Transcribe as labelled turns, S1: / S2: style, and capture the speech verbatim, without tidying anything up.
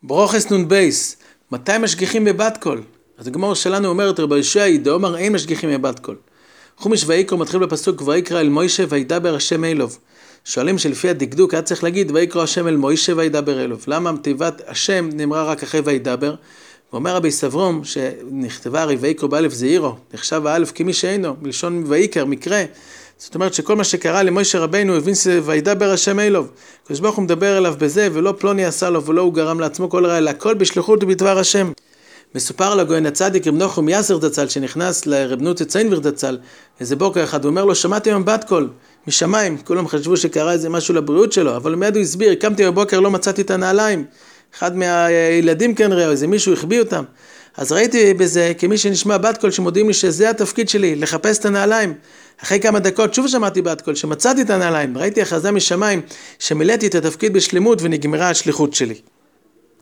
S1: ברוכס נון בייס, מתי משגיחים בבת קול? אז הגמור שלנו אומרת, רבי יהושע ידע, אומר, אין משגיחים בבת קול. חומש ויקרא מתחיל בפסוק, ויקרא אל מוישה וידבר השם אלוב. שואלים שלפי הדקדוק היה צריך להגיד, ויקרא השם אל מוישה וידבר אלוב. למה תיבת השם נאמרה רק אחרי וידבר? ואומר רבי סברום, שנכתבה הרי ויקרא באלף זעירו, נחשב האלף כמי שאינו, מלשון ויקר, מקרה. זאת אומרת שכל מה שקרה למוישה רבינו, הבין וידבר השם אלוב. הקדוש ברוך הוא מדבר אליו בזה, ולא פלוני עשה לו, ולא הוא גרם לעצמו כל רע, אלא הכל בשליחות ובדבר השם. מסופר לגויין הצדיק רב נחום יאסר דצל, שנכנס לרב נותא ציינוור דצל, איזה בוקר אחד, הוא אומר לו, שמעתי מבט קול, משמיים, כולם חשבו שקרה איזה משהו לבריאות שלו, אבל מיד הוא הסביר, קמתי בבוקר, לא מצאתי את הנעליים, אחד מהילדים כנראה, או איזה מישהו החביא אותם, אז ראיתי בזה, כמי שנשמע בת קול, שמודיעים לי שזה התפקיד שלי, לחפש את הנעליים. אחרי כמה דקות שוב שמעתי בת קול, שמצאתי את הנעליים, ראיתי הכרזה משמיים, שמילאתי את התפקיד בשלמות ונגמרה השליחות שלי.